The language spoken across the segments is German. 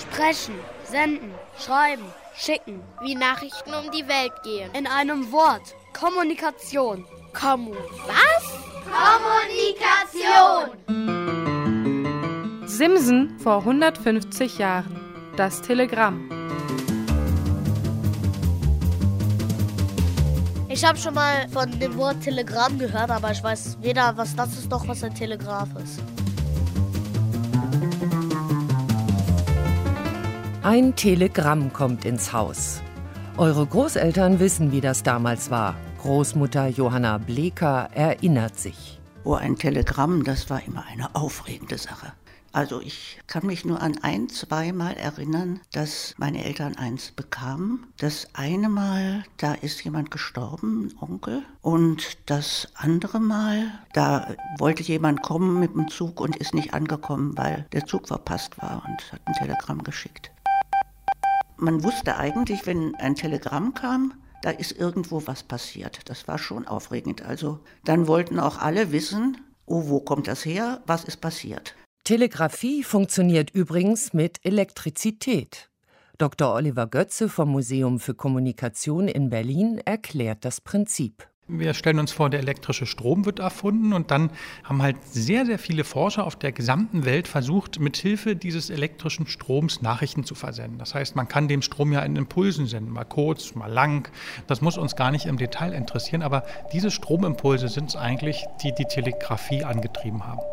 Sprechen, senden, schreiben, schicken. Wie Nachrichten um die Welt gehen. In einem Wort. Kommunikation. Was? Kommunikation! Simsen vor 150 Jahren. Das Telegramm. Ich habe schon mal von dem Wort Telegramm gehört, aber ich weiß weder, was das ist, noch was ein Telegraph ist. Ein Telegramm kommt ins Haus. Eure Großeltern wissen, wie das damals war. Großmutter Johanna Bleker erinnert sich. Oh, ein Telegramm, das war immer eine aufregende Sache. Also ich kann mich nur an zweimal erinnern, dass meine Eltern eins bekamen. Das eine Mal, da ist jemand gestorben, ein Onkel. Und das andere Mal, da wollte jemand kommen mit dem Zug und ist nicht angekommen, weil der Zug verpasst war und hat ein Telegramm geschickt. Man wusste eigentlich, wenn ein Telegramm kam, da ist irgendwo was passiert. Das war schon aufregend. Also dann wollten auch alle wissen, oh, wo kommt das her, was ist passiert. Telegrafie funktioniert übrigens mit Elektrizität. Dr. Oliver Götze vom Museum für Kommunikation in Berlin erklärt das Prinzip. Wir stellen uns vor, der elektrische Strom wird erfunden und dann haben halt sehr, sehr viele Forscher auf der gesamten Welt versucht, mithilfe dieses elektrischen Stroms Nachrichten zu versenden. Das heißt, man kann den Strom ja in Impulsen senden, mal kurz, mal lang. Das muss uns gar nicht im Detail interessieren, aber diese Stromimpulse sind es eigentlich, die die Telegrafie angetrieben haben.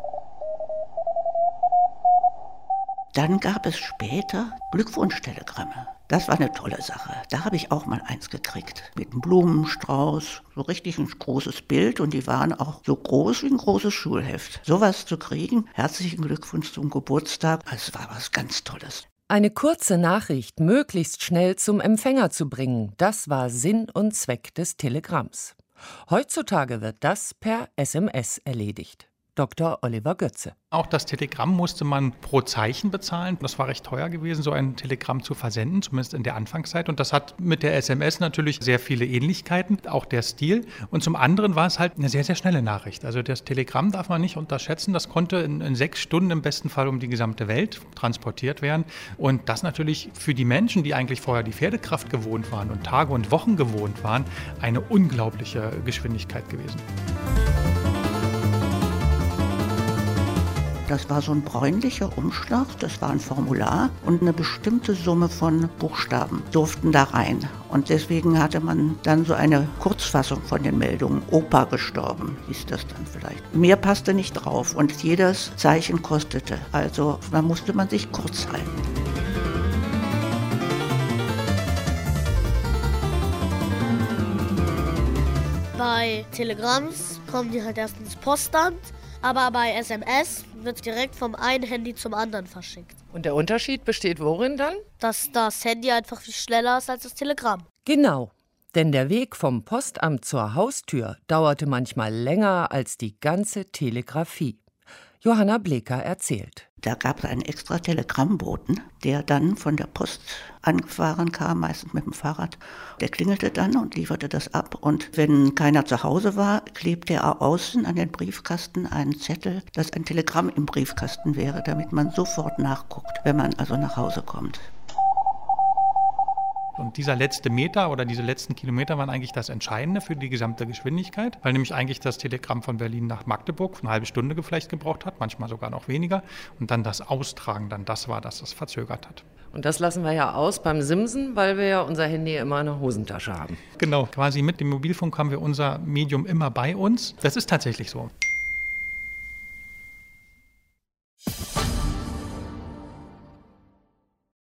Dann gab es später Glückwunschtelegramme. Das war eine tolle Sache. Da habe ich auch mal eins gekriegt. Mit einem Blumenstrauß, so richtig ein großes Bild. Und die waren auch so groß wie ein großes Schulheft. Sowas zu kriegen, herzlichen Glückwunsch zum Geburtstag, das war was ganz Tolles. Eine kurze Nachricht möglichst schnell zum Empfänger zu bringen, das war Sinn und Zweck des Telegramms. Heutzutage wird das per SMS erledigt. Dr. Oliver Götze. Auch das Telegramm musste man pro Zeichen bezahlen. Das war recht teuer gewesen, so ein Telegramm zu versenden, zumindest in der Anfangszeit. Und das hat mit der SMS natürlich sehr viele Ähnlichkeiten, auch der Stil. Und zum anderen war es halt eine sehr, sehr schnelle Nachricht. Also das Telegramm darf man nicht unterschätzen. Das konnte in 6 Stunden im besten Fall um die gesamte Welt transportiert werden. Und das natürlich für die Menschen, die eigentlich vorher die Pferdekraft gewohnt waren und Tage und Wochen gewohnt waren, eine unglaubliche Geschwindigkeit gewesen. Das war so ein bräunlicher Umschlag, das war ein Formular und eine bestimmte Summe von Buchstaben durften da rein. Und deswegen hatte man dann so eine Kurzfassung von den Meldungen. Opa gestorben, hieß das dann vielleicht. Mehr passte nicht drauf und jedes Zeichen kostete. Also da musste man sich kurz halten. Bei Telegramms kommen die halt erst ins Postamt, aber bei SMS wird direkt vom einen Handy zum anderen verschickt. Und der Unterschied besteht worin dann? Dass das Handy einfach viel schneller ist als das Telegramm. Genau, denn der Weg vom Postamt zur Haustür dauerte manchmal länger als die ganze Telegrafie. Johanna Bleker erzählt. Da gab es einen extra Telegrammboten, der dann von der Post angefahren kam, meistens mit dem Fahrrad. Der klingelte dann und lieferte das ab. Und wenn keiner zu Hause war, klebte er außen an den Briefkasten einen Zettel, dass ein Telegramm im Briefkasten wäre, damit man sofort nachguckt, wenn man also nach Hause kommt. Und dieser letzte Meter oder diese letzten Kilometer waren eigentlich das Entscheidende für die gesamte Geschwindigkeit, weil nämlich eigentlich das Telegramm von Berlin nach Magdeburg eine halbe Stunde vielleicht gebraucht hat, manchmal sogar noch weniger. Und dann das Austragen, dann das war, das verzögert hat. Und das lassen wir ja aus beim Simsen, weil wir ja unser Handy immer in der Hosentasche haben. Genau, quasi mit dem Mobilfunk haben wir unser Medium immer bei uns. Das ist tatsächlich so.